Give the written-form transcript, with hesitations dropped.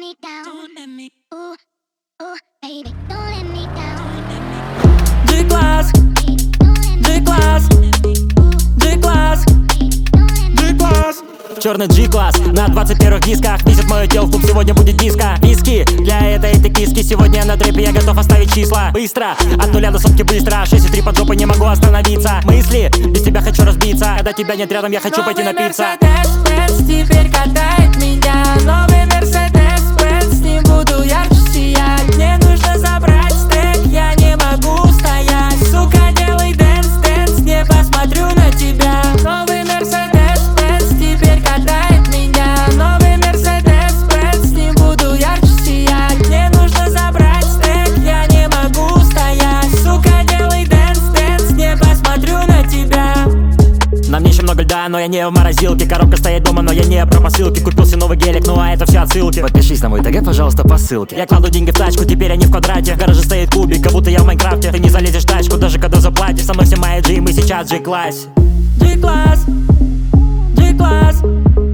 me down. Don't let me. Ooh, ooh, baby, don't let me down. G-класс, G-класс, G-класс, G-класс. Черный G-класс на 21 дисках. Несет мое тело в клуб, сегодня будет диско. Виски для этой киски. Сегодня на трэпе я готов оставить числа. Быстро, от нуля до сотки быстро. 6,3 под жопой, не могу остановиться. Мысли, без тебя хочу разбиться. Когда тебя нет рядом, я хочу пойти напиться. Мерседес теперь катает меня. Новый Мерседес, с ним буду ярче сиять. Мне нужно забрать стек, я не могу стоять. Сука, делай дэнс, дэнс, не посмотрю на тебя. Новый Мерседес, теперь катает меня. Новый Мерседес, с ним буду ярче сиять. Мне нужно забрать стек, я не могу стоять. Сука, делай дэнс, дэнс, не посмотрю на тебя. На мне еще много льда, но я не в морозилке. Коробка стоит дома, но я не про посылки. Купился новый гелик, ну а это все отсылки. Подпишись на мой ТГ, пожалуйста, по ссылке. Я кладу деньги в тачку, теперь они в квадрате. В гараже стоит кубик, как будто я в Майнкрафте. Ты не залезешь в тачку, даже когда заплатишь. Со мной все мои G, мы сейчас в G-классе. G-класс, G-класс.